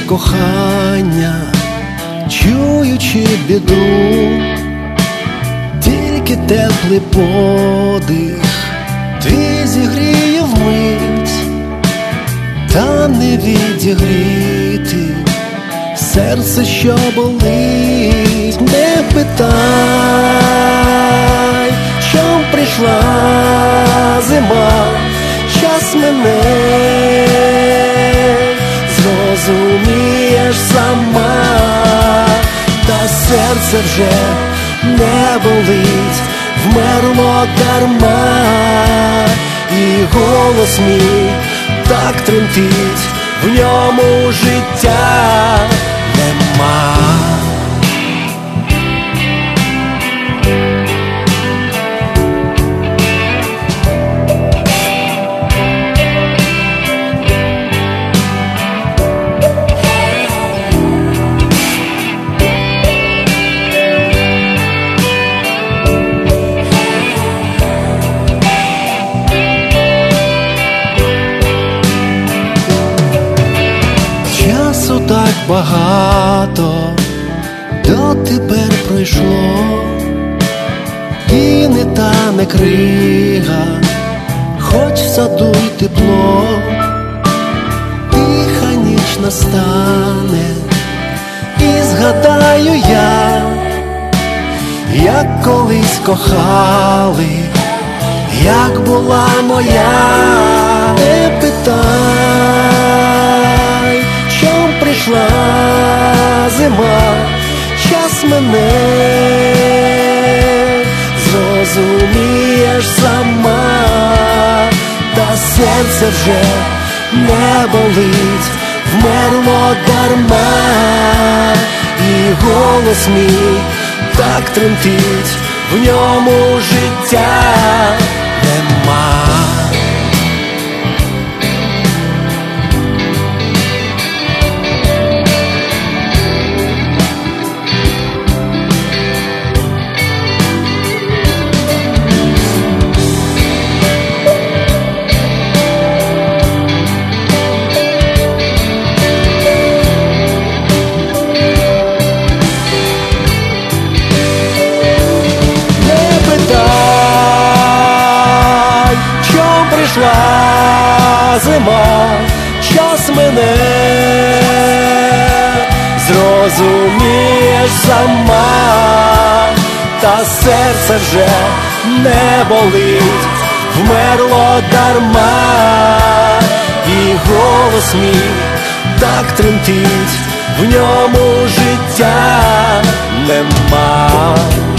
кохання, чуючи біду, тільки теплий подих твій зігріє вмить, та не відігріти серце, що болить. Не питай, чом прийшла зима, час мене зрозумієш сама, та серце вже не болить, вмерло дарма, і голос мій так тремтить, в ньому життя нема. Часу так багато дотепер пройшло, і не тане крига, хоч в саду й тепло. Тиха ніч настане, і згадаю я, як колись кохали, як була моя. Не питай, чом прийшла зима, час мене зрозумієш сама, та серце вже не болить, вмерло дарма, і голос мій так тремтить, в ньому життя нема. Прийшла зима, час мене зрозумієш сама, та серце вже не болить, вмерло дарма, і голос мій так тремтить, в ньому життя нема.